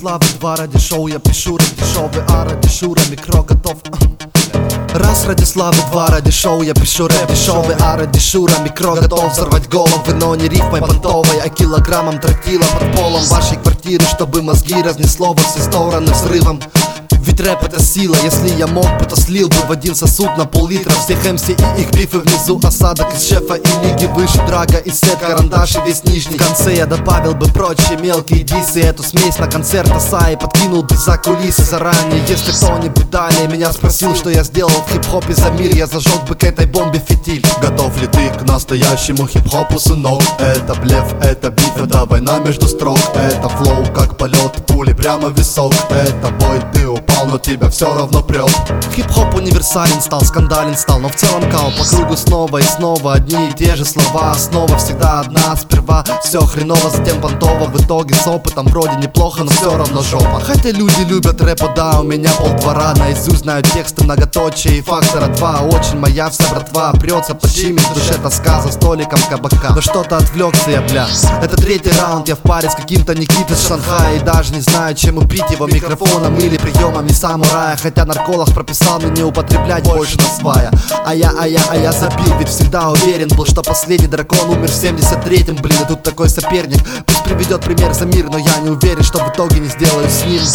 славы, два ради шоу. Я пишу ради шоу, а ради шура микро готов. Раз ради славы, два ради шоу. Я пишу рэп дешевый, а ради шура микро готов взорвать головы, но не рифмой понтовой, а килограммом тротила под полом вашей квартиры, чтобы мозги разнесло во все стороны взрывом. Ведь рэп это сила, если я мог бы, то слил бы в один сосуд на пол-литра всех МС и их бифы внизу, осадок из шефа и лиги выше, драга и сет, карандаш и весь нижний. В конце я добавил бы прочие мелкие дисы, эту смесь на концерт Асаи подкинул бы за кулисы заранее. Если кто-нибудь далее меня спросил, что я сделал в хип-хопе за мир, я зажег бы к этой бомбе фитиль. Готов ли ты к настоящему хип-хопу, сынок? Это блеф, это биф, это война между строк. Это флоу, как полет, пули прямо в висок. Это бой, ты упал, но тебя все равно прет. Хип-хоп универсален стал, скандален стал, но в целом кал по кругу снова и снова одни и те же слова. Основа всегда одна, сперва все хреново, затем понтово. В итоге с опытом вроде неплохо, но все равно жопа. Хотя люди любят рэпа, да, у меня полдвора наизусть знают тексты, многоточие и фактора 2. Очень моя вся братва прется под чьими в душе тоска за столиком кабака. Но что-то отвлекся я, бля. Это третий раунд, я в паре с каким-то Никитой с Шанхая, и даже не знаю, чем убить его, микрофоном или приемами самурая. Хотя нарколог прописал мне не употреблять больше на свая. А я забил, ведь всегда уверен был, что последний дракон умер в 73-м. Блин, и тут такой соперник, пусть приведет пример за мир, но я не уверен, что в итоге не сделаю с ним.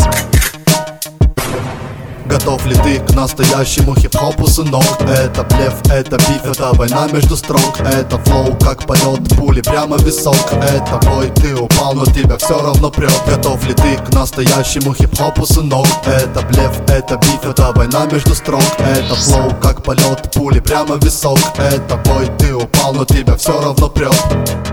Готов ли ты к настоящему хип-хопу, сынок? Это блеф, это биф, это война между строк. Это флоу, как полет, пули прямо в висок. Это бой, ты упал, но тебя все равно прет. Готов ли ты к настоящему хип-хопу, сынок? Это блеф, это биф, это война между строк. Это флоу, как полет, пули прямо в висок. Это бой, ты упал, но тебя все равно прет.